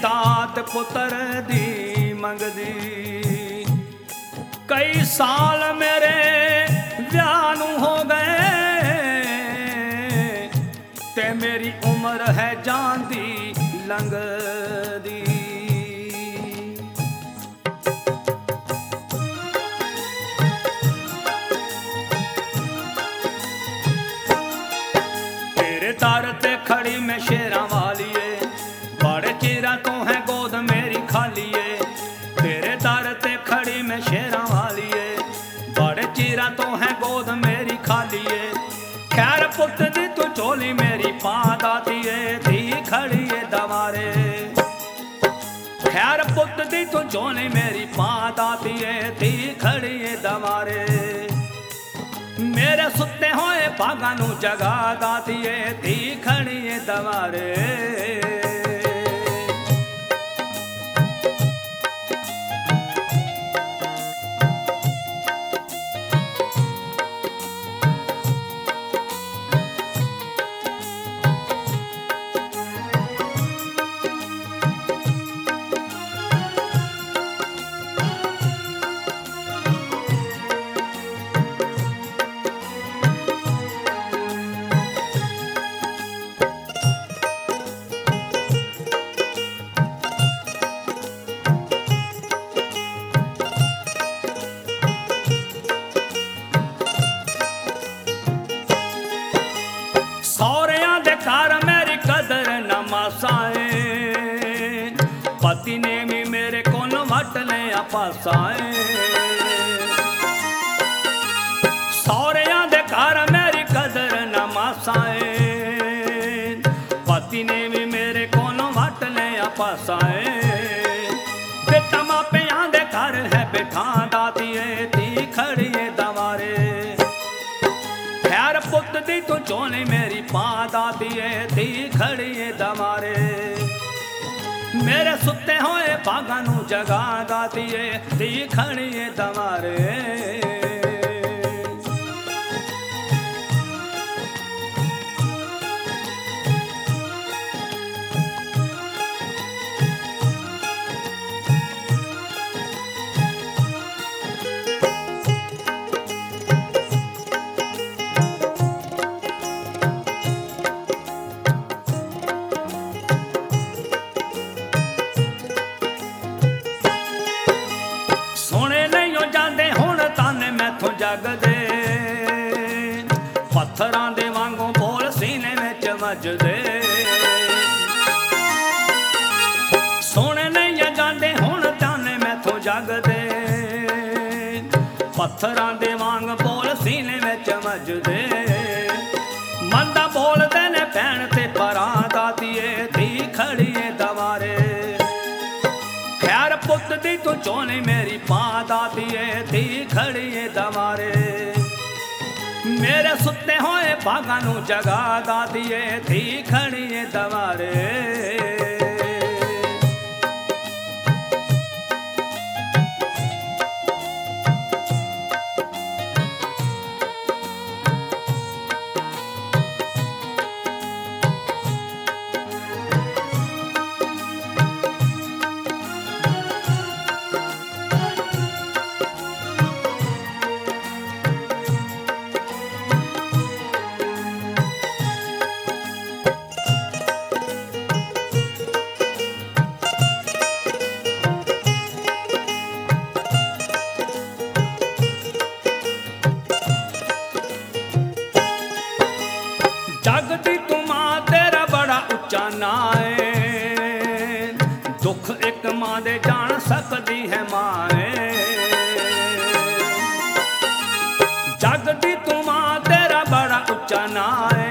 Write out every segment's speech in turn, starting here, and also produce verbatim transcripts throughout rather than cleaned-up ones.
दात पुत्र दी मंगदी। कई साल मेरे विआह नूं हो गए ते मेरी उम्र है जांदी लंघदी। तेरे दर ते खड़ी मैं शेरां वालिए, बड़े चिरा तो है गोद मेरी खालीए। तेरे दर ते खड़ी मैं शेरां वालिए, बड़े चिरा तो है गोद मेरी खालीए। खैर पुत दी तू झोली मेरी पा दातिए, धी खड़िए दवारे। खैर पुत दी तू झोली मेरी पा दातिए, धी खड़िए दवारे। मेरे सुते होए भागा नू जगा दातिए, धी खड़िए दवारे। सौरियां दे घर मेरी कदर न मासाए, पति ने भी मेरे कोन वट ले पासाए। सौरियां दे घर मेरी कदर न मासाए, पति ने भी मेरे कोन वट ले पासाए। पिता मापियां दे घर है बैठा दातिए, धी खड़िए दवारे। खैर पुत दी तू झोली मेरी पा दातिए, धी खड़िए दवारे। मेरे सुते होए भागा नू जगा दातिए, धी खड़िए दवारे। जगदे पत्थरां दे वांगू बोल सीने विच वजदे। सोने नहीं जांदे हुण ताने मैथों जगदे, पत्थरां दे वांग बोल सीने विच वजदे। मंदा बोलदे ने भैण ते परां दातिए, धी खड़िए दवारे। खैर पुत दी तू झोली मेरी पा दातिए, धी खड़िए दवारे। मेरे सुते होए भागा नू जगा दातिए, धी खड़िए दवारे। जगदी तू मां तेरा बड़ा उच्चा नाए, दुख एक मां दे जान सकदी है माए। जगदी तू मां तेरा बड़ा उच्चा नाए,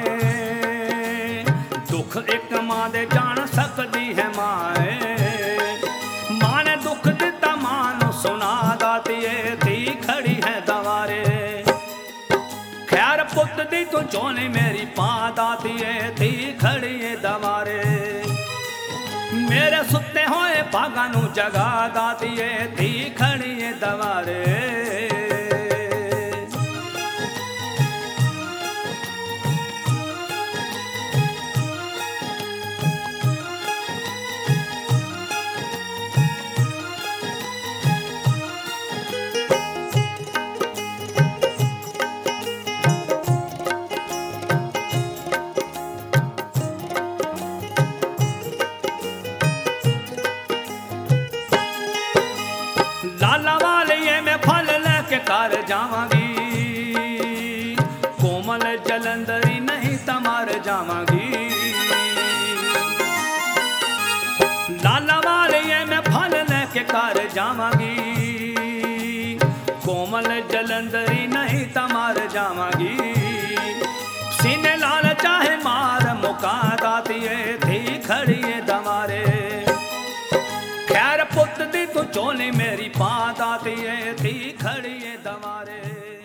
दुख एक मां दे जान सकदी है माए। मां ने दुख दिता मां नू सुना दातिए, धी खड़ी है दवारे। खैर पुत दी तू झोली मेरी पा दातिए, धी खड़िए दवारे। मेरे सुते होए भागा नू जगा दातिए, धी खड़िए दवारे। ਜਾਵਾਂਗੀ ਕੋਮਲ ਜਲੰਧਰੀ ਨਹੀਂ ਤਾਂ ਮਰ ਜਾਵਾਂਗੀ ਲਾਲਾ ਵਾਲੀਏ ਮੈਂ ਫਲ ਲੈ ਕੇ ਘਰ ਜਾਵਾਂਗੀ ਕੋਮਲ ਜਲੰਧਰੀ ਨਹੀਂ ਤਾਂ ਮਰ ਜਾਵਾਂਗੀ ਸੀਨੇ ਲਾਲ ਚਾਹੇ ਮਾਰ ਮੁਕਾ ਦਾਤੀਏ ਥੀ ਖੜੀਏ ਦਵਾਰੇ ਖੈਰ ਪੁੱਤ ਦੀ ਤੂੰ ਝੋਲੀ ਮੇਰੀ ਪਾ ਦਾਤੀਏ ਥੀ ਖੜੀਏ ਦਵਾਰੇ